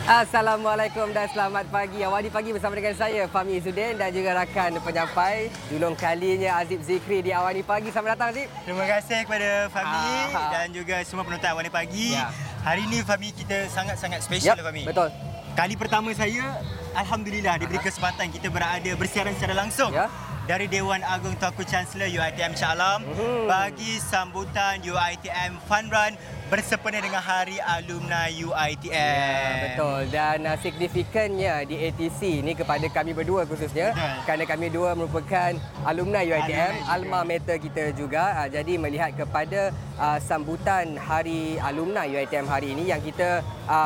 Assalamualaikum dan selamat pagi. Awali pagi bersama dengan saya, Fahmi Izzuddin dan juga rakan penyampai julung kalinya Azib Zikri di Awani Pagi. Selamat datang Azib. Terima kasih kepada Fahmi dan juga semua penonton Awani Pagi. Ya. Hari ini Fahmi kita sangat-sangat special Fahmi. Betul. Kali pertama saya, Alhamdulillah diberi kesempatan kita berada bersiaran secara langsung. Ya. Dari Dewan Agung Tuanku Chancellor UiTM Shah Alam bagi sambutan UiTM Fun Run bersempena dengan Hari Alumni UiTM. Ya, betul. Dan signifikannya di ATC ni kepada kami berdua khususnya, kerana kami dua merupakan alumni UiTM, alma mater kita juga. Jadi melihat kepada sambutan Hari Alumni UiTM hari ini yang kita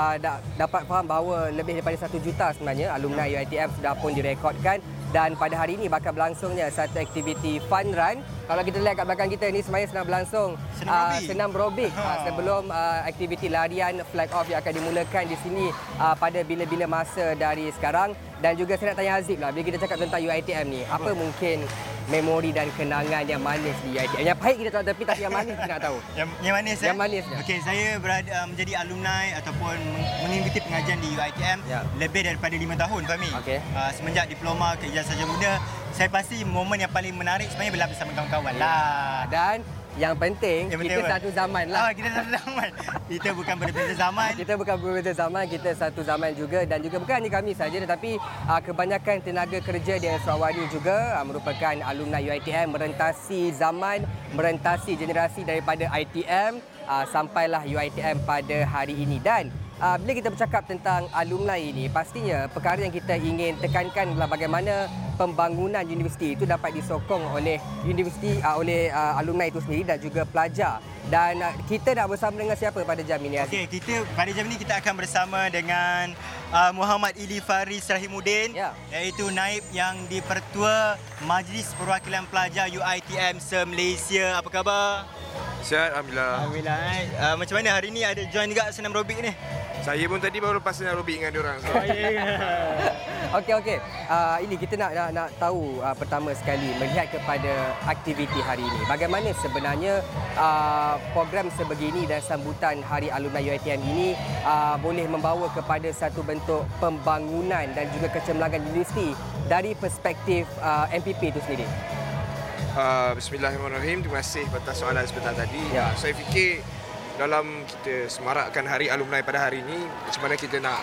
dapat faham bahawa lebih daripada 1 juta sebenarnya alumni UiTM sudah pun direkodkan. Dan pada hari ini bakal berlangsungnya satu aktiviti fun run. Kalau kita lihat kat belakang kita ni sebenarnya sedang berlangsung senam aerobik sebelum aktiviti larian flag off yang akan dimulakan di sini pada bila-bila masa dari sekarang. Dan juga saya nak tanya Azib lah, bila kita cakap tentang UiTM ni, apa mungkin memori dan kenangan yang manis di UiTM? Yang pahit kita tahu tapi yang manis kita nak tahu. Yang manis Yang manis. Okey, saya menjadi alumni ataupun mengikuti pengajian di UiTM lebih daripada 5 tahun Fahmi. Okey. Semenjak diploma ke ijazah sarjana muda, saya pasti momen yang paling menarik sebenarnya bila bersama kawan-kawan lah. Dan yang penting, kita satu zaman lah. Kita satu zaman. Kita bukan berbeza zaman. Kita bukan berbeza zaman, kita satu zaman juga. Dan juga bukan hanya kami saja tetapi kebanyakan tenaga kerja di Sarawak juga merupakan alumni UiTM, merentasi zaman, merentasi generasi daripada ITM sampailah UiTM pada hari ini. Dan bila kita bercakap tentang alumni ini, pastinya perkara yang kita ingin tekankan adalah bagaimana pembangunan universiti itu dapat disokong oleh universiti, oleh alumni itu sendiri dan juga pelajar. Dan kita nak bersama dengan siapa pada jam ini? Okey, pada jam ini kita akan bersama dengan Muhammad Ili Faris Rahimuddin, iaitu naib yang di-Pertua Majlis Perwakilan Pelajar UiTM se-Malaysia. Apa khabar? Sihat, Alhamdulillah. Alhamdulillah. Macam mana hari ni, ada join juga senam aerobik ni? Saya pun tadi baru lepas senam aerobik dengan diorang. So. Okey. Ini kita nak tahu pertama sekali melihat kepada aktiviti hari ini. Bagaimana sebenarnya program sebegini dan sambutan Hari Alumni UiTM ini boleh membawa kepada satu bentuk pembangunan dan juga kecemerlangan universiti dari perspektif MPP itu sendiri. Bismillahirrahmanirrahim. Terima kasih atas soalan sebentar tadi. Saya fikir dalam kita semarakkan Hari Alumni pada hari ini, macam mana kita nak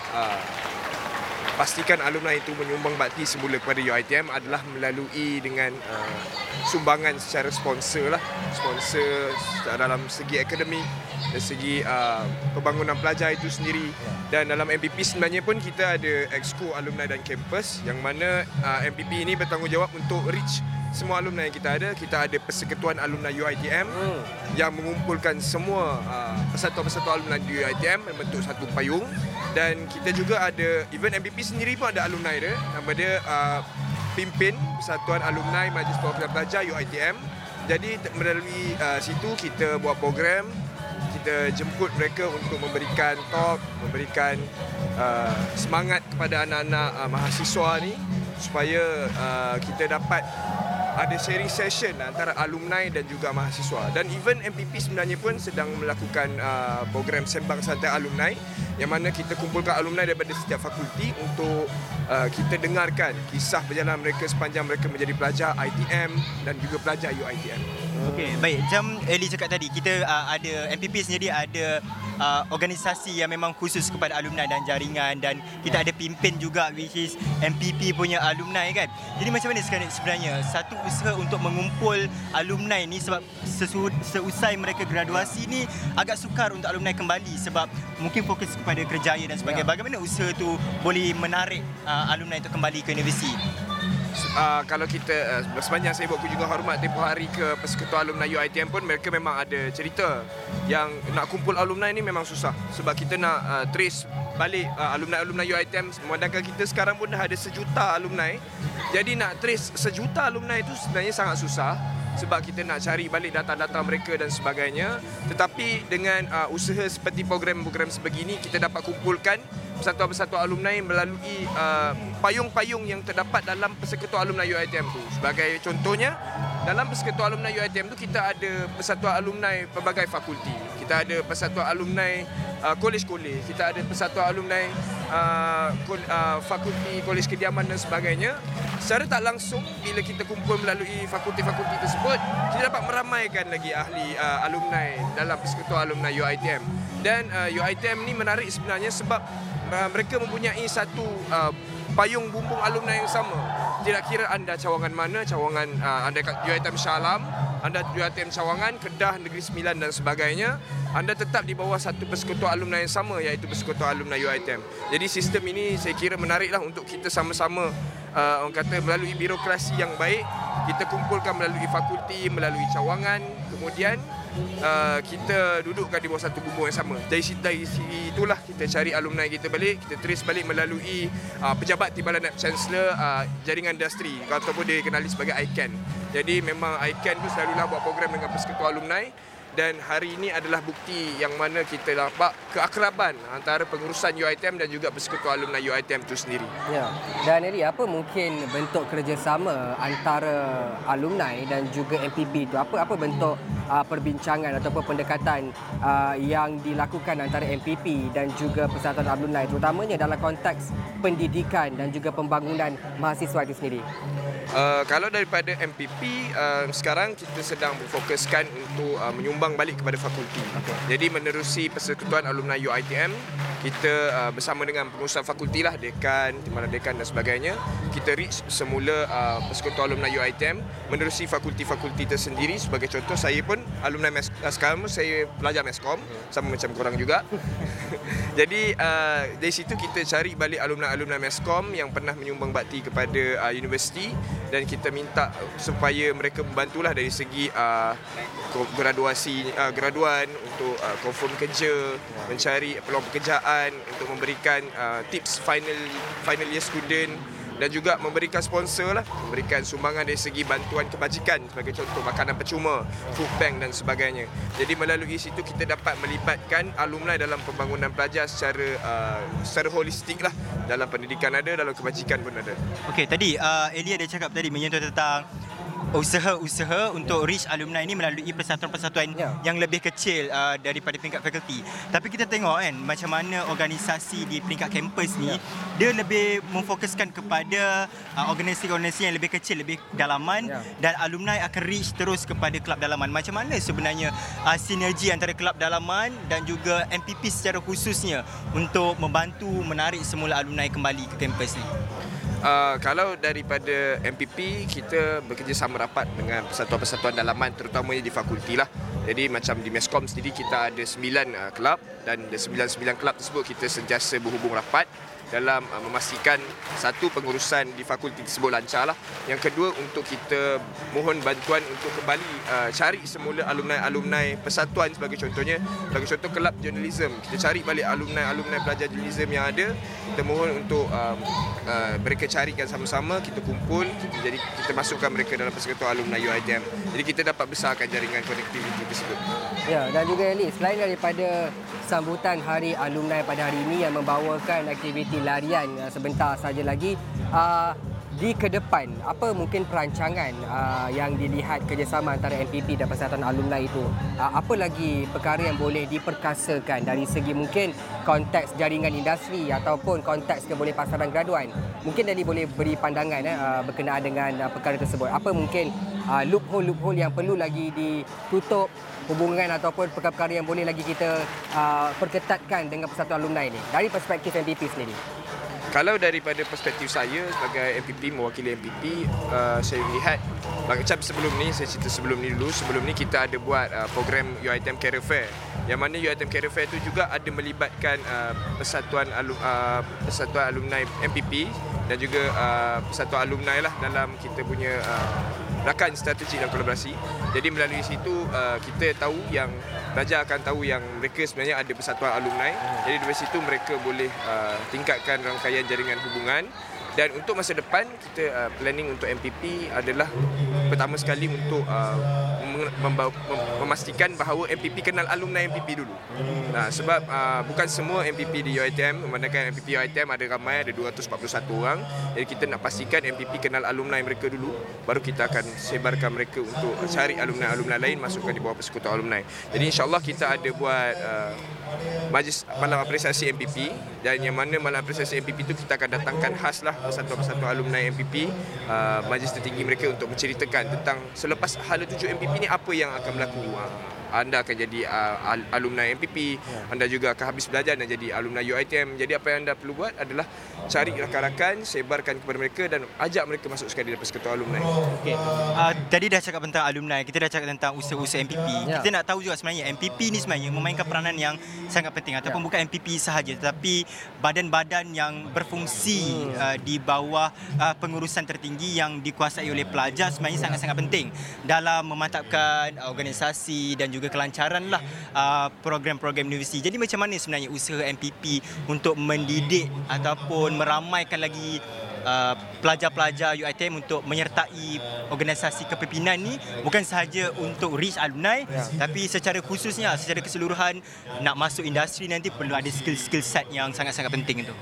pastikan alumni itu menyumbang bakti semula kepada UiTM adalah melalui dengan sumbangan secara sponsor lah. Sponsor dalam segi akademik, dari segi pembangunan pelajar itu sendiri. Dan dalam MPP sebenarnya pun kita ada Exco Alumni dan Kampus yang mana MPP ini bertanggungjawab untuk reach semua alumni yang kita ada. Kita ada Persekutuan Alumni UiTM yang mengumpulkan semua persatuan-persatuan alumni di UiTM membentuk satu payung. Dan kita juga ada event MPP sendiri pun ada alumni dia. Nama dia Pimpin Persatuan Alumni Majlis Perwakilan Pelajar UiTM. Jadi melalui situ kita buat program, kita jemput mereka untuk memberikan talk, memberikan semangat kepada anak-anak mahasiswa ni supaya kita dapat ada sharing session antara alumni dan juga mahasiswa. Dan event MPP sebenarnya pun sedang melakukan program sembang santai alumni yang mana kita kumpulkan alumni daripada setiap fakulti untuk kita dengarkan kisah perjalanan mereka sepanjang mereka menjadi pelajar ITM dan juga pelajar UiTM. Okey, baik. Macam Eli cakap tadi, kita ada MPP sendiri ada organisasi yang memang khusus kepada alumni dan jaringan, dan kita ada pimpin juga which is MPP punya alumni kan. Jadi macam mana sebenarnya satu usaha untuk mengumpul alumni ni, sebab seusai mereka graduasi ni agak sukar untuk alumni kembali sebab mungkin fokus kepada kerjaya dan sebagainya. Bagaimana usaha tu boleh menarik alumni untuk kembali ke universiti? Kalau kita sepanjang saya buat kunjungan hormat tempoh hari ke Persekutuan Alumni UiTM pun, mereka memang ada cerita yang nak kumpul alumni ni memang susah sebab kita nak trace balik alumni UiTM. Memandangkan kita sekarang pun dah ada 1 juta alumni, jadi nak trace 1 juta alumni itu sebenarnya sangat susah sebab kita nak cari balik data-data mereka dan sebagainya. Tetapi dengan usaha seperti program-program sebegini, kita dapat kumpulkan persatuan-persatuan alumni melalui payung-payung yang terdapat dalam Persekutuan Alumni UiTM tu. Sebagai contohnya, dalam Persekutuan Alumni UiTM tu kita ada persatuan alumni pelbagai fakulti. Kita ada persatuan alumni kolej-kolej, kita ada persatuan alumni fakulti kolej kediaman dan sebagainya. Secara tak langsung bila kita kumpul melalui fakulti-fakulti tersebut, kita dapat meramaikan lagi ahli alumni dalam Persekutuan Alumni UiTM. Dan UiTM ni menarik sebenarnya sebab mereka mempunyai satu payung bumbung alumni yang sama. Tidak kira anda cawangan mana, cawangan anda kat UiTM Shah Alam, anda UiTM Cawangan, Kedah, Negeri Sembilan dan sebagainya, anda tetap di bawah satu persekutuan alumni yang sama, iaitu Persekutuan Alumni UiTM. Jadi sistem ini saya kira menariklah untuk kita sama-sama orang kata melalui birokrasi yang baik, kita kumpulkan melalui fakulti, melalui cawangan, kemudian kita dudukkan di bawah satu bumbung yang sama. Dari itulah kita cari alumni kita balik, kita trace balik melalui pejabat Timbalan Naib Chancellor jaringan industri ataupun dia kenali sebagai ICANN. Jadi memang ICANN tu selalulah buat program dengan Persekutuan Alumni, dan hari ini adalah bukti yang mana kita dapat keakraban antara pengurusan UiTM dan juga Persekutuan Alumni UiTM itu sendiri. Ya. Dan Eli, apa mungkin bentuk kerjasama antara alumni dan juga MPP itu? Apa bentuk perbincangan ataupun pendekatan yang dilakukan antara MPP dan juga Persatuan Alumni, terutamanya dalam konteks pendidikan dan juga pembangunan mahasiswa itu sendiri? Kalau daripada MPP, sekarang kita sedang berfokuskan untuk menyumbang balik kepada fakulti. Jadi menerusi Persekutuan Alumni UiTM, kita bersama dengan pengurusan fakulti lah, dekan, timbalan dekan dan sebagainya, kita reach semula Persekutuan Alumni UiTM menerusi fakulti-fakulti tersendiri. Sebagai contoh, saya pun alumni sekarang saya pelajar Meskom, sama macam korang juga. Jadi dari situ kita cari balik alumni-alumni Meskom yang pernah menyumbang bakti kepada universiti, dan kita minta supaya mereka membantulah dari segi graduan untuk confirm kerja, mencari peluang pekerjaan, untuk memberikan tips final year student, dan juga memberikan sponsor lah, memberikan sumbangan dari segi bantuan kebajikan, sebagai contoh makanan percuma, food bank dan sebagainya. Jadi melalui situ kita dapat melibatkan alumni dalam pembangunan pelajar secara holistik lah. Dalam pendidikan ada, dalam kebajikan pun ada. Okey, tadi Eli ada cakap tadi menyentuh tentang usaha-usaha untuk reach alumni ini melalui persatuan-persatuan yang lebih kecil daripada peringkat fakulti. Tapi kita tengok kan macam mana organisasi di peringkat kampus ni dia lebih memfokuskan kepada organisasi-organisasi yang lebih kecil, lebih dalaman, dan alumni akan reach terus kepada kelab dalaman. Macam mana sebenarnya sinergi antara kelab dalaman dan juga MPP secara khususnya untuk membantu menarik semula alumni kembali ke kampus ni? Kalau daripada MPP, kita bekerjasama rapat dengan persatuan-persatuan dalaman, terutamanya di fakulti lah. Jadi macam di Meskom sendiri kita ada 9 kelab, dan di 9 kelab tersebut kita sentiasa berhubung rapat dalam memastikan satu, pengurusan di fakulti tersebut lancar lah. Yang kedua, untuk kita mohon bantuan untuk kembali cari semula alumni persatuan. Sebagai contohnya, sebagai contoh kelab journalism, kita cari balik alumni pelajar journalism yang ada, kita mohon untuk mereka carikan sama-sama, kita kumpul, kita masukkan mereka dalam Persekutuan Alumni UiTM. Jadi kita dapat besarkan jaringan konektiviti tersebut. Ya, dan juga Eli, selain daripada sambutan Hari Alumni pada hari ini yang membawakan aktiviti larian sebentar saja lagi, di ke depan, apa mungkin perancangan yang dilihat kerjasama antara MPP dan Persatuan Alumni itu? Apa lagi perkara yang boleh diperkasakan dari segi mungkin konteks jaringan industri ataupun konteks boleh pasaran graduan? Mungkin Eli boleh beri pandangan berkenaan dengan perkara tersebut. Apa mungkin loophole yang perlu lagi ditutup, hubungan ataupun perkara-perkara yang boleh lagi kita perketatkan dengan Persatuan Alumni ini dari perspektif MPP sendiri? Kalau daripada perspektif saya sebagai MPP, mewakili MPP, saya lihat macam sebelum ni, saya cerita sebelum ni kita ada buat program UiTM Career Fair, yang mana UiTM Career Fair itu juga ada melibatkan persatuan alumni MPP dan juga persatuan alumni lah dalam kita punya rakan strategi dan kolaborasi. Jadi melalui situ kita tahu yang pelajar akan tahu yang mereka sebenarnya ada persatuan alumni. Jadi dari situ mereka boleh tingkatkan rangkaian jaringan hubungan. Dan untuk masa depan, kita planning untuk MPP adalah pertama sekali untuk memastikan bahawa MPP kenal alumni MPP dulu. Sebab bukan semua MPP di UiTM, memandangkan MPP UiTM ada ramai, ada 241 orang. Jadi kita nak pastikan MPP kenal alumni mereka dulu, baru kita akan sebarkan mereka untuk cari alumni lain masukkan di bawah persekutuan alumni. Jadi insyaAllah kita ada buat majlis malam apresiasi MPP, dan yang mana malam apresiasi MPP itu kita akan datangkan khaslah persatuan-persatuan alumni MPP, majlis tertinggi mereka untuk menceritakan tentang selepas hala 7 MPP ni apa yang akan berlaku. Anda akan jadi alumni MPP, anda juga akan habis belajar dan jadi alumni UiTM. Jadi apa yang anda perlu buat adalah cari rakan-rakan, sebarkan kepada mereka dan ajak mereka masuk sekali dalam persekutuan alumni. Okay. Tadi dah cakap tentang alumni, kita dah cakap tentang usaha-usaha MPP. Kita nak tahu juga sebenarnya MPP ni sebenarnya memainkan peranan yang sangat penting, ataupun bukan MPP sahaja tetapi badan-badan yang berfungsi di bawah pengurusan tertinggi yang dikuasai oleh pelajar sebenarnya sangat-sangat penting dalam memantapkan organisasi dan juga kelancaran lah program-program universiti. Jadi macam mana sebenarnya usaha MPP untuk mendidik ataupun meramaikan lagi pelajar-pelajar UiTM untuk menyertai organisasi kepimpinan ni, bukan sahaja untuk reach alumni, tapi secara khususnya, secara keseluruhan nak masuk industri nanti perlu ada skill set yang sangat-sangat penting itu.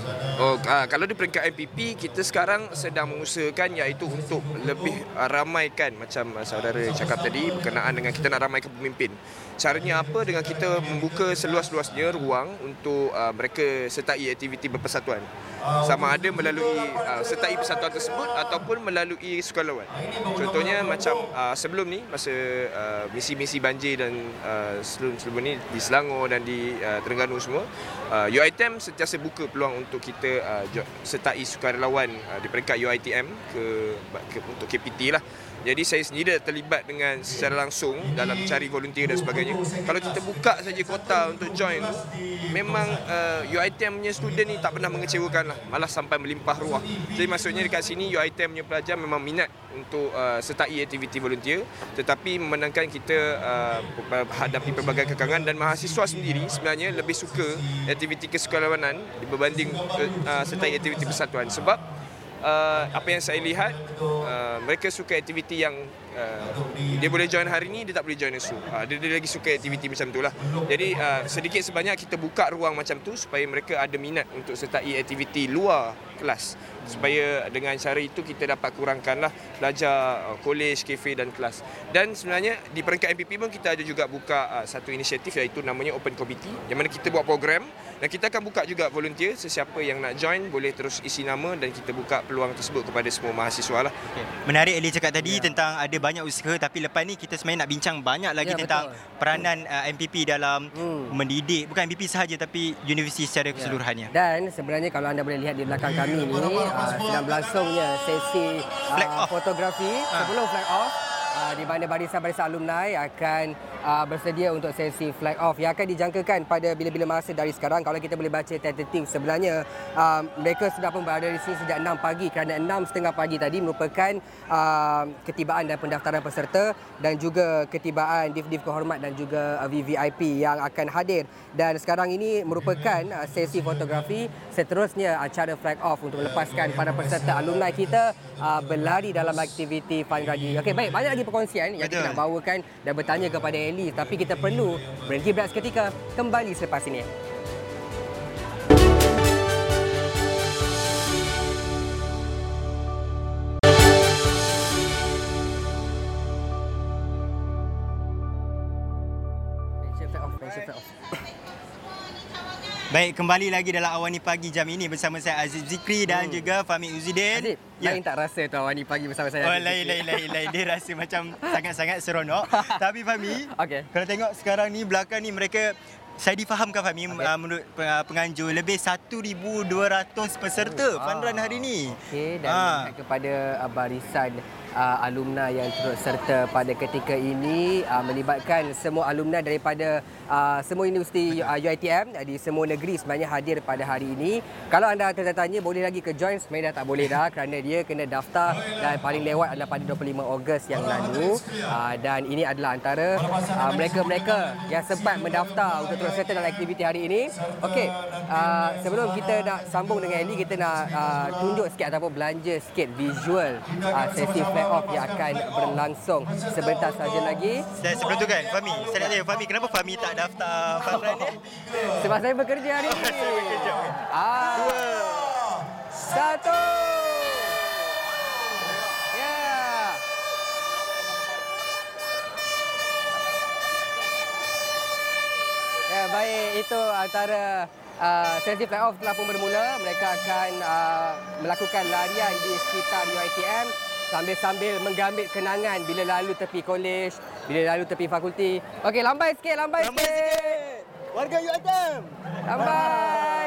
Kalau di peringkat MPP, kita sekarang sedang mengusahakan iaitu untuk lebih ramaikan, macam saudara cakap tadi berkenaan dengan kita nak ramaikan pemimpin. Caranya apa? Dengan kita membuka seluas-luasnya ruang untuk mereka sertai aktiviti berpersatuan. Sama ada melalui sertai persatuan tersebut ataupun melalui sukarelawan. Contohnya macam sebelum ni, masa misi-misi banjir dan sebelum ni di Selangor dan di Terengganu semua, UiTM sentiasa buka peluang untuk kita sertai sukarelawan di peringkat UiTM untuk KPT lah. Jadi saya sendiri terlibat dengan secara langsung dalam cari volunteer dan sebagainya. Kalau kita buka saja kota untuk join tu, memang UiTM punya student ni tak pernah mengecewakan lah, malah sampai melimpah ruah. Jadi maksudnya dekat sini UiTM punya pelajar memang minat untuk sertai aktiviti volunteer, tetapi memandangkan kita hadapi pelbagai kekangan, dan mahasiswa sendiri sebenarnya lebih suka aktiviti kesukarelawanan berbanding sertai aktiviti persatuan. Sebab apa yang saya lihat, mereka suka aktiviti yang dia boleh join hari ni, dia tak boleh join esok. Dia lagi suka aktiviti macam tu lah. Jadi sedikit sebanyak kita buka ruang macam tu supaya mereka ada minat untuk sertai aktiviti luar kelas, supaya dengan cara itu kita dapat kurangkanlah belajar kolej, kafe dan kelas. Dan sebenarnya di peringkat MPP pun kita ada juga buka satu inisiatif iaitu namanya Open Committee, yang mana kita buat program dan kita akan buka juga volunteer. Sesiapa yang nak join boleh terus isi nama dan kita buka peluang tersebut kepada semua mahasiswa lah. Menarik Eli cakap tadi tentang ada banyak usaha, tapi lepas ni kita sebenarnya nak bincang banyak lagi tentang peranan MPP dalam mendidik, bukan MPP sahaja tapi universiti secara keseluruhannya. Dan sebenarnya kalau anda boleh lihat di belakang kami ni, sedang berlangsungnya sesi fotografi sebelum flag off, di mana barisan-barisan alumni akan bersedia untuk sesi flag off yang akan dijangkakan pada bila-bila masa dari sekarang. Kalau kita boleh baca tentatif, sebenarnya mereka sudah pun berada di sini sejak 6 pagi, kerana 6.30 pagi tadi merupakan ketibaan dan pendaftaran peserta dan juga ketibaan div-div kehormat dan juga VVIP yang akan hadir. Dan sekarang ini merupakan sesi fotografi, seterusnya acara flag off untuk melepaskan para peserta alumni kita berlari dalam aktiviti fun rally. Okey, baik, banyak lagi perkongsian yang kita nak bawakan dan bertanya kepada Eli, tapi kita perlu berhenti berehat seketika. Kembali selepas ini. Baik, kembali lagi dalam Awani Pagi jam ini bersama saya Aziz Zikri dan juga Fahmi Uzzidin. Aziz, lain tak rasa tu Awani Pagi bersama saya? Lain. Dia rasa macam sangat-sangat seronok. Tapi Fahmi, kalau tengok sekarang ni belakang ni mereka, saya difahamkan Fahmi, menurut penganjur lebih 1,200 peserta fun run hari ni. Okey, dan kepada barisan alumni yang turut serta pada ketika ini, melibatkan semua alumni daripada semua universiti UiTM di semua negeri sebenarnya hadir pada hari ini. Kalau anda tertanya boleh lagi ke join, sebenarnya dah tak boleh dah, kerana dia kena daftar dan paling lewat adalah pada 25 Ogos yang lalu. Dan ini adalah antara mereka-mereka yang sempat mendaftar untuk turut serta dalam aktiviti hari ini. Okey, sebelum kita nak sambung dengan Eli, kita nak tunjuk sikit ataupun belanja sikit visual sesi flag Playoff yang akan berlangsung sebentar saja lagi. Dan sebelum tu kan, Fahmi, saya nak tanya Fahmi, kenapa Fahmi tak daftar fun run ni? Sebab saya bekerja hari ini. Saya bekerja. 2, 1. Ya, baik, itu antara sesi playoff telah pun bermula. Mereka akan melakukan larian di sekitar UiTM sambil-sambil menggambit kenangan bila lalu tepi kolej, bila lalu tepi fakulti. Okey, lambai sikit. Warga UiTM. Lambai.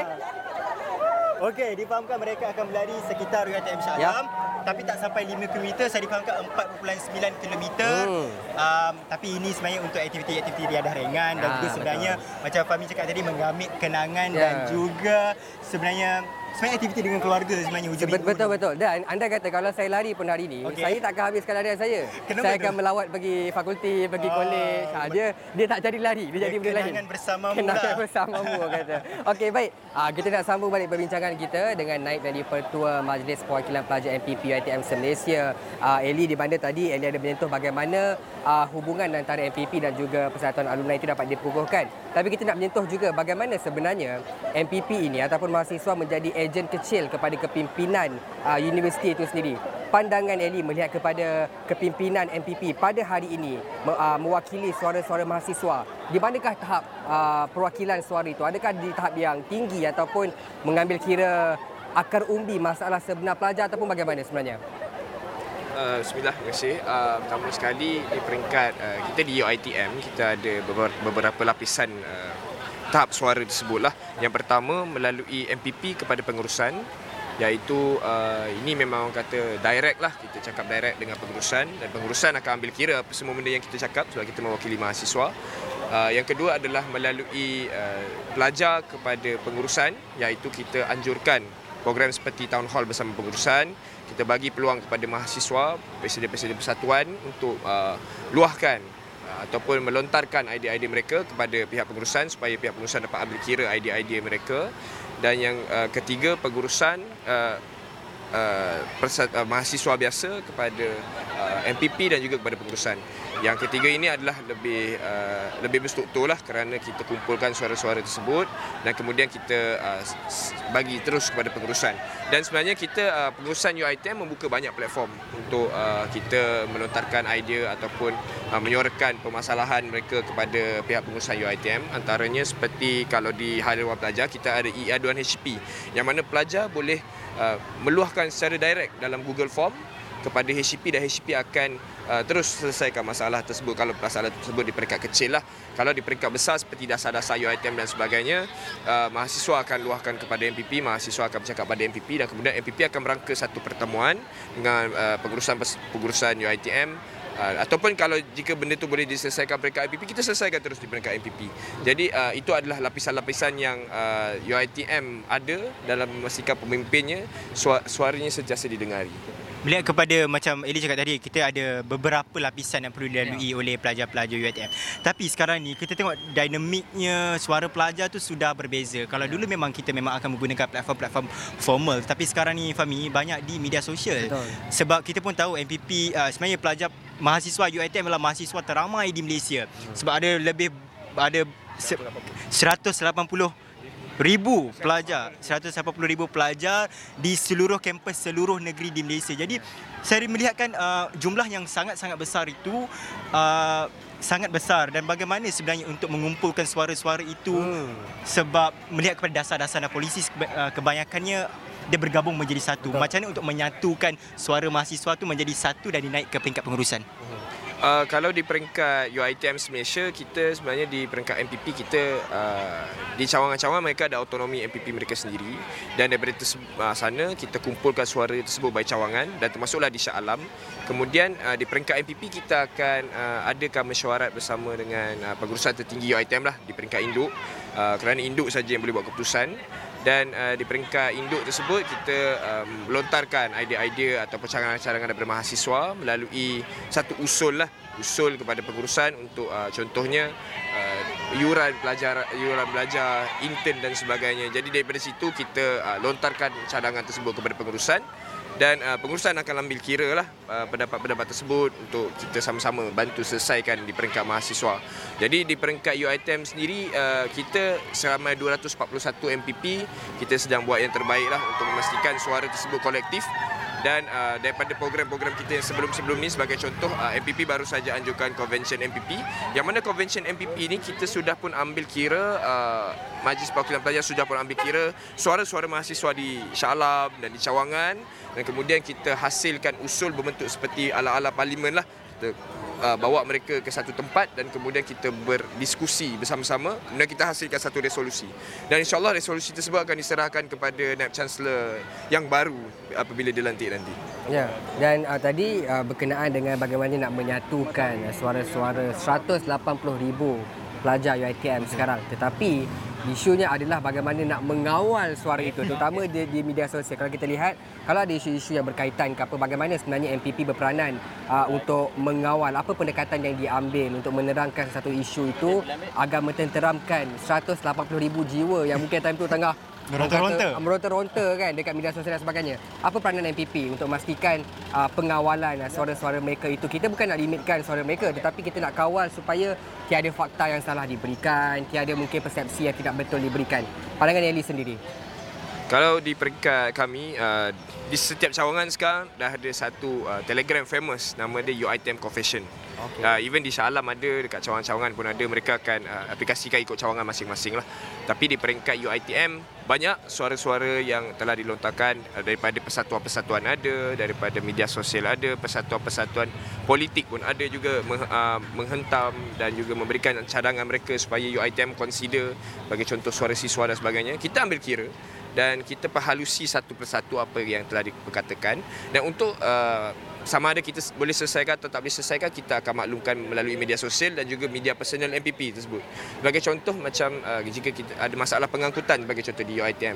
Okey, difahamkan mereka akan berlari sekitar UiTM Shah Alam. Tapi tak sampai 5 km, saya difahamkan 4.9 km. Tapi ini sebenarnya untuk aktiviti-aktiviti riadah ringan dan juga sebenarnya macam Fahmi cakap tadi, mengambil kenangan dan juga sebenarnya aktiviti dengan keluarga sebenarnya hujung minggu. Betul. Dan anda kata kalau saya lari pun hari ini, saya tak akan habiskan larian saya. Kenapa saya tu? akan melawat pergi fakulti, pergi kolej. Dia tak jadi lari, dia jadi benda lain. Kenangan bersamamu Kenangan bersamamu, kata. Okey, baik. Kita nak sambung balik perbincangan kita dengan Naib dan Pertua Majlis Perwakilan Pelajar MPP UiTM se-Malaysia, Eli, di mana tadi Eli ada menyentuh bagaimana hubungan antara MPP dan juga Persatuan Alumni itu dapat dipuguhkan. Tapi kita nak menyentuh juga bagaimana sebenarnya MPP ini ataupun mahasiswa menjadi ejen kecil kepada kepimpinan universiti itu sendiri. Pandangan Eli melihat kepada kepimpinan MPP pada hari ini mewakili suara-suara mahasiswa. Di manakah tahap perwakilan suara itu? Adakah di tahap yang tinggi ataupun mengambil kira akar umbi masalah sebenar pelajar ataupun bagaimana sebenarnya? Bismillah, terima kasih. Pertama sekali di peringkat kita di UiTM, kita ada beberapa lapisan tahap suara tersebutlah. Yang pertama melalui MPP kepada pengurusan, iaitu ini memang orang kata direct lah, kita cakap direct dengan pengurusan dan pengurusan akan ambil kira apa semua benda yang kita cakap sebab kita mewakili mahasiswa. Yang kedua adalah melalui pelajar kepada pengurusan, iaitu kita anjurkan program seperti town hall bersama pengurusan. Kita bagi peluang kepada mahasiswa, presiden-presiden persatuan untuk luahkan ataupun melontarkan idea-idea mereka kepada pihak pengurusan supaya pihak pengurusan dapat ambil kira idea-idea mereka. Dan yang ketiga, pengurusan mahasiswa biasa kepada MPP dan juga kepada pengurusan. Yang ketiga ini adalah lebih berstruktur lah kerana kita kumpulkan suara-suara tersebut dan kemudian kita bagi terus kepada pengurusan. Dan sebenarnya kita pengurusan UiTM membuka banyak platform untuk kita melontarkan idea ataupun menyuarakan permasalahan mereka kepada pihak pengurusan UiTM. Antaranya seperti kalau di Hari Luar Pelajar kita ada e-aduan HCP yang mana pelajar boleh meluahkan secara direct dalam Google Form kepada HCP dan HCP akan terus selesaikan masalah tersebut kalau masalah tersebut di peringkat kecil lah. Kalau di peringkat besar seperti dasar-dasar UiTM dan sebagainya, mahasiswa akan luahkan kepada MPP, mahasiswa akan bercakap pada MPP dan kemudian MPP akan merangka satu pertemuan dengan pengurusan UiTM. Ataupun kalau jika benda itu boleh diselesaikan peringkat MPP, kita selesaikan terus di peringkat MPP. Jadi itu adalah lapisan-lapisan yang UiTM ada dalam memastikan pemimpinnya suaranya sentiasa didengari. Melihat kepada macam Eli cakap tadi, kita ada beberapa lapisan yang perlu dilalui oleh pelajar-pelajar UiTM. Tapi sekarang ni kita tengok dinamiknya suara pelajar tu sudah berbeza. Kalau dulu memang kita akan menggunakan platform-platform formal, tapi sekarang ni Fahmi banyak di media sosial. Betul. Sebab kita pun tahu MPP sebenarnya mahasiswa UiTM adalah mahasiswa teramai di Malaysia. Sebab ada 180,000 pelajar di seluruh kampus seluruh negeri di Malaysia. Jadi saya melihatkan jumlah yang sangat-sangat besar itu sangat besar, dan bagaimana sebenarnya untuk mengumpulkan suara-suara itu sebab melihat kepada dasar-dasar polisi kebanyakannya dia bergabung menjadi satu. Macam mana untuk menyatukan suara mahasiswa itu menjadi satu dan dinaik ke peringkat pengurusan? Kalau di peringkat UiTM Malaysia, kita sebenarnya di peringkat MPP kita di cawangan-cawangan mereka ada autonomi MPP mereka sendiri, dan daripada sana kita kumpulkan suara tersebut by cawangan dan termasuklah di Shah Alam. Kemudian di peringkat MPP kita akan adakan mesyuarat bersama dengan pengurusan tertinggi UiTM lah di peringkat induk, kerana induk saja yang boleh buat keputusan. Dan di peringkat induk tersebut kita melontarkan idea-idea ataupun cadangan-cadangan daripada mahasiswa melalui satu usul kepada pengurusan untuk contohnya iuran belajar, intern dan sebagainya. Jadi daripada situ kita lontarkan cadangan tersebut kepada pengurusan dan pengurusan akan ambil kira lah pendapat-pendapat tersebut untuk kita sama-sama bantu selesaikan di peringkat mahasiswa. Jadi di peringkat UiTM sendiri kita seramai 241 MPP, kita sedang buat yang terbaik lah untuk memastikan suara tersebut kolektif. Dan daripada program-program kita yang sebelum-sebelum ni, sebagai contoh, MPP baru saja anjurkan Convention MPP, yang mana Convention MPP ni kita sudah pun ambil kira, Majlis Perwakilan Pelajar sudah pun ambil kira suara-suara mahasiswa di Shah Alam dan di Cawangan, dan kemudian kita hasilkan usul berbentuk seperti ala-ala parlimen lah. Kita bawa mereka ke satu tempat dan kemudian kita berdiskusi bersama-sama, kemudian kita hasilkan satu resolusi. Dan insyaAllah resolusi tersebut akan diserahkan kepada Naib Chancellor yang baru apabila dilantik nanti. Ya, dan tadi berkenaan dengan bagaimana nak menyatukan suara-suara 180,000 pelajar UiTM sekarang. Tetapi isunya adalah bagaimana nak mengawal suara itu, terutama di media sosial. Kalau kita lihat, kalau ada isu-isu yang berkaitan ke apa, bagaimana sebenarnya MPP berperanan untuk mengawal apa pendekatan yang diambil untuk menerangkan satu isu itu agar mententeramkan 180,000 jiwa yang mungkin time tu tengah meronta-ronta kan dekat media sosial dan sebagainya. Apa peranan MPP untuk memastikan pengawalan suara-suara mereka itu? Kita bukan nak limitkan suara mereka, tetapi kita nak kawal supaya tiada fakta yang salah diberikan, tiada mungkin persepsi yang tidak betul diberikan. Pandangan Eli sendiri. Kalau di peringkat kami, di setiap cawangan sekarang dah ada satu Telegram famous, nama dia UiTM Confession. Okay. Even di Shah Alam ada, dekat cawangan-cawangan pun ada, mereka akan aplikasikan ikut cawangan masing-masing lah. Tapi di peringkat UiTM, banyak suara-suara yang telah dilontarkan daripada persatuan-persatuan ada, daripada media sosial ada, persatuan-persatuan politik pun ada juga menghentam dan juga memberikan cadangan mereka supaya UiTM consider, bagi contoh suara siswa dan sebagainya. Kita ambil kira dan kita perhalusi satu persatu apa yang telah diperkatakan, dan untuk sama ada kita boleh selesaikan atau tak boleh selesaikan, kita akan maklumkan melalui media sosial dan juga media personal MPP tersebut. Sebagai contoh, macam jika kita ada masalah pengangkutan, sebagai contoh di UiTM,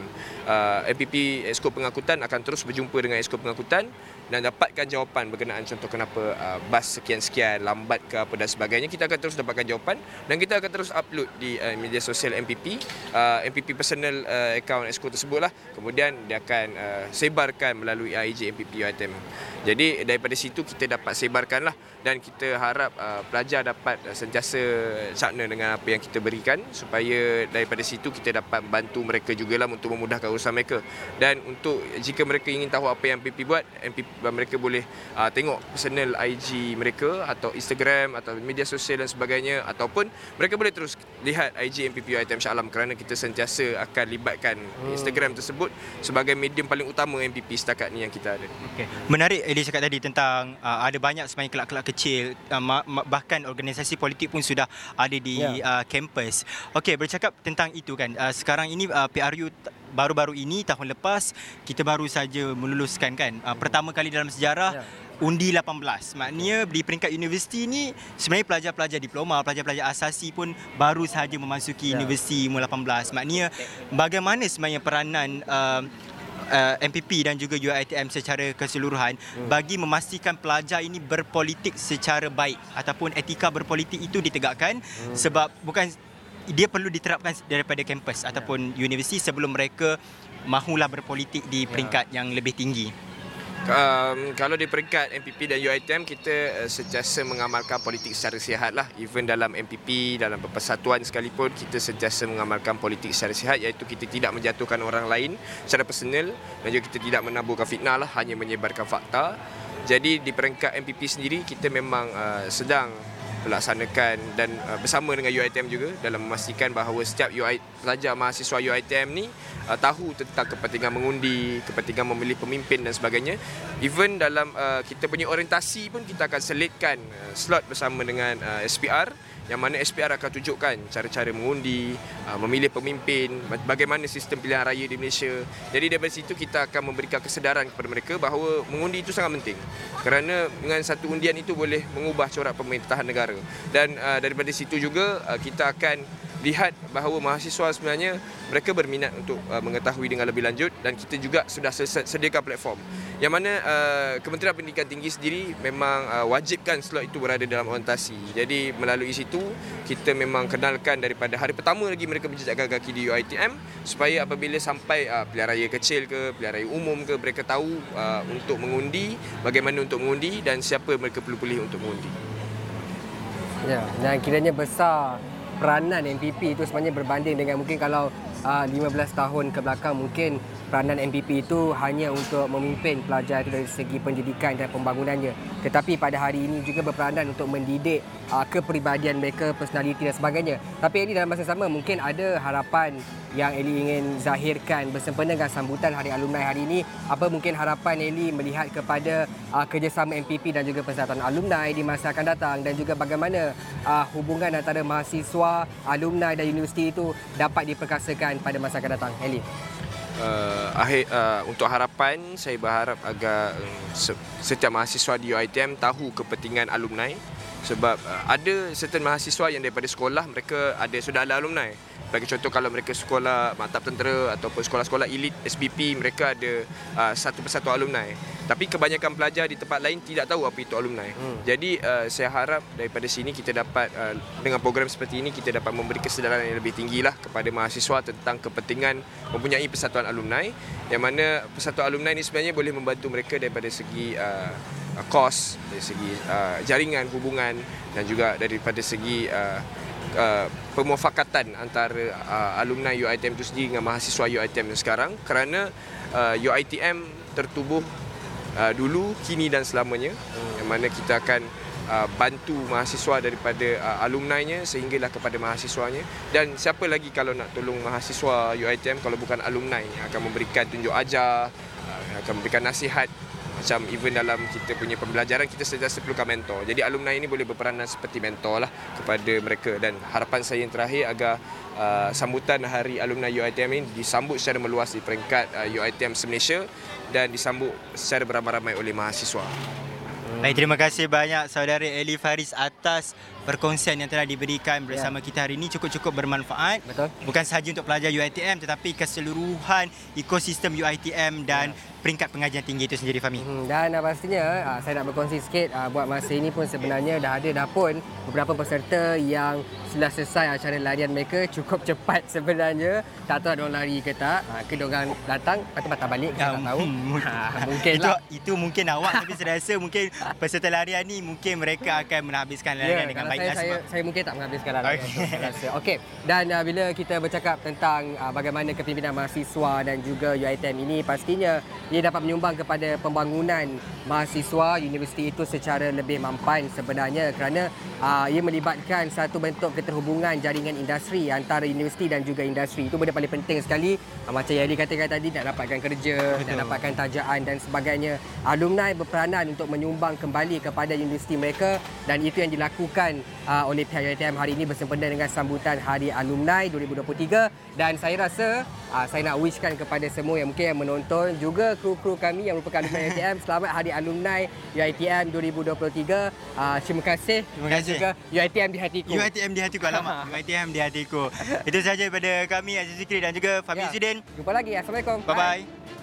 MPP Exco Pengangkutan akan terus berjumpa dengan Exco Pengangkutan dan dapatkan jawapan berkenaan contoh kenapa bas sekian-sekian lambat ke apa dan sebagainya. Kita akan terus dapatkan jawapan dan kita akan terus upload di media sosial MPP, MPP personal account Exco tersebut lah. Kemudian dia akan sebarkan melalui AIJ MPP UiTM. Jadi daripada situ kita dapat sebarkanlah, dan kita harap pelajar dapat sentiasa cakna dengan apa yang kita berikan, supaya daripada situ kita dapat bantu mereka jugalah untuk memudahkan urusan mereka. Dan untuk jika mereka ingin tahu apa yang MPP buat, mereka boleh tengok personal IG mereka atau Instagram atau media sosial dan sebagainya, ataupun mereka boleh terus lihat IG MPP UiTM Shah Alam, kerana kita sentiasa akan libatkan Instagram tersebut sebagai medium paling utama MPP setakat ni yang kita ada. Okay. Menarik Eli cakap tadi tentang ada banyak sebenarnya kelab-kelab kecil, bahkan organisasi politik pun sudah ada di kampus. Okey, bercakap tentang itu kan, sekarang ini PRU baru-baru ini tahun lepas kita baru saja meluluskan kan, pertama kali dalam sejarah undi 18. Maknanya di peringkat universiti ni sebenarnya pelajar-pelajar diploma, pelajar-pelajar asasi pun baru sahaja memasuki universiti umur 18. Maknanya bagaimana sebenarnya peranan MPP dan juga UiTM secara keseluruhan bagi memastikan pelajar ini berpolitik secara baik ataupun etika berpolitik itu ditegakkan, sebab bukan dia perlu diterapkan daripada kampus ataupun universiti sebelum mereka mahulah berpolitik di peringkat yang lebih tinggi. Kalau di peringkat MPP dan UiTM, kita sentiasa mengamalkan politik secara sihat lah. Even dalam MPP, dalam persatuan sekalipun, kita sentiasa mengamalkan politik secara sihat, iaitu kita tidak menjatuhkan orang lain secara personal dan juga kita tidak menaburkan fitnah lah, hanya menyebarkan fakta. Jadi di peringkat MPP sendiri, kita memang sedang melaksanakan dan bersama dengan UiTM juga dalam memastikan bahawa setiap pelajar mahasiswa UiTM ni tahu tentang kepentingan mengundi, kepentingan memilih pemimpin dan sebagainya. Even dalam kita punya orientasi pun kita akan selitkan slot bersama dengan SPR, yang mana SPR akan tunjukkan cara-cara mengundi, memilih pemimpin, bagaimana sistem pilihan raya di Malaysia. Jadi daripada situ kita akan memberikan kesedaran kepada mereka bahawa mengundi itu sangat penting, kerana dengan satu undian itu boleh mengubah corak pemerintahan negara. Dan daripada situ juga kita akan lihat bahawa mahasiswa sebenarnya mereka berminat untuk mengetahui dengan lebih lanjut, dan kita juga sudah sediakan platform yang mana Kementerian Pendidikan Tinggi sendiri memang wajibkan slot itu berada dalam orientasi. Jadi melalui situ kita memang kenalkan daripada hari pertama lagi mereka menjejak kaki di UiTM, supaya apabila sampai pilihan raya kecil ke pilihan raya umum ke, mereka tahu untuk mengundi, bagaimana untuk mengundi dan siapa mereka perlu pilih untuk mengundi. Ya, dan kiranya besar peranan MPP itu sebenarnya berbanding dengan mungkin kalau 15 tahun ke belakang, mungkin peranan MPP itu hanya untuk memimpin pelajar itu dari segi pendidikan dan pembangunannya. Tetapi pada hari ini juga berperanan untuk mendidik kepribadian mereka, personaliti dan sebagainya. Tapi Eli, dalam masa sama mungkin ada harapan yang Eli ingin zahirkan bersempena dengan sambutan Hari Alumni hari ini. Apa mungkin harapan Eli melihat kepada kerjasama MPP dan juga Persatuan Alumni di masa akan datang, dan juga bagaimana hubungan antara mahasiswa, alumni dan universiti itu dapat diperkasakan pada masa akan datang, Eli? Untuk harapan, saya berharap agar setiap mahasiswa di UiTM tahu kepentingan alumni, sebab ada certain mahasiswa yang daripada sekolah mereka sudah ada alumni. Bagi contoh, kalau mereka sekolah maktab tentera ataupun sekolah-sekolah elit SPP, mereka ada satu persatu alumni. Tapi kebanyakan pelajar di tempat lain tidak tahu apa itu alumni. Jadi saya harap daripada sini kita dapat, dengan program seperti ini, kita dapat memberi kesedaran yang lebih tinggilah kepada mahasiswa tentang kepentingan mempunyai persatuan alumni, yang mana persatuan alumni ini sebenarnya boleh membantu mereka daripada segi kos, dari segi jaringan hubungan, dan juga daripada segi pemufakatan antara alumni UiTM itu sendiri dengan mahasiswa UiTM sekarang, kerana UiTM tertubuh dulu, kini dan selamanya, yang mana kita akan bantu mahasiswa daripada alumni-nya sehinggalah kepada mahasiswanya. Dan siapa lagi kalau nak tolong mahasiswa UiTM kalau bukan alumni yang akan memberikan tunjuk ajar, akan memberikan nasihat. Macam even dalam kita punya pembelajaran, kita sentiasa perlukan mentor. Jadi alumni ini boleh berperanan seperti mentor lah kepada mereka. Dan harapan saya yang terakhir agar sambutan Hari Alumni UiTM ini disambut secara meluas di peringkat UiTM se-Malaysia dan disambut secara beramai-ramai oleh mahasiswa. Baik, terima kasih banyak saudara Eli Faris atas perkongsian yang telah diberikan bersama kita hari ini. Cukup-cukup bermanfaat. Betul. Bukan sahaja untuk pelajar UiTM tetapi keseluruhan ekosistem UiTM dan peringkat pengajian tinggi itu sendiri, Fahmi. Dan pastinya saya nak berkongsi sikit, buat masa ini pun sebenarnya dah pun beberapa peserta yang sudah selesai acara larian mereka cukup cepat sebenarnya. Tak tahu ada orang lari ke tak, ke diorang datang lepas tu patah balik, kita tak tahu. Mungkin itu mungkin awak, tapi saya rasa mungkin peserta larian ni mungkin mereka akan menghabiskan larian dengan baik. Saya mungkin tak menghabiskan larian. Okey. Dan bila kita bercakap tentang bagaimana kepimpinan mahasiswa dan juga UiTM ini, pastinya ia dapat menyumbang kepada pembangunan mahasiswa universiti itu secara lebih mampan sebenarnya, kerana ia melibatkan satu bentuk keterhubungan jaringan industri antara universiti dan juga industri. Itu benda paling penting sekali. Macam yang dikatakan tadi, nak dapatkan kerja, nak dapatkan tajaan dan sebagainya. Alumni berperanan untuk menyumbang kembali kepada universiti mereka, dan itu yang dilakukan oleh pihak UiTM hari ini bersempena dengan sambutan Hari Alumni 2023. Dan saya rasa saya nak wishkan kepada semua yang mungkin yang menonton, juga kru-kru kami yang merupakan alumni UiTM, selamat Hari Alumni UiTM 2023. Terima kasih. Dan juga UiTM di hatiku. UiTM di hatiku, alamak. UiTM di hatiku. Itu sahaja daripada kami, Aziz Zikri dan juga Fahmi Zidin. Jumpa lagi. Assalamualaikum. Bye-bye.